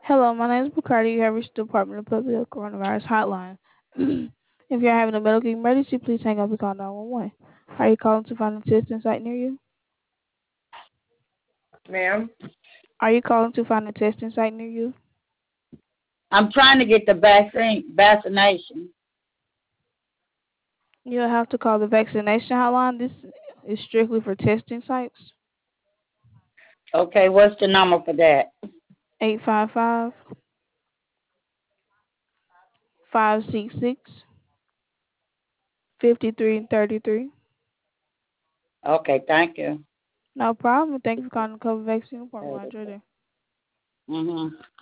Hello, my name is Bacardi. You have reached the Department of Public Health Coronavirus Hotline. If you're having a medical emergency, please hang up and call 911. Are you calling to find a testing site near you? Ma'am, Are you calling to find a testing site near you? I'm trying to get the vaccination. You'll have to call the vaccination hotline. This is strictly for testing sites. Okay, what's the number for that? 855 566 5333. Okay, thank you. No problem. Thank you for calling the COVID vaccine department. Enjoy day. Mhm.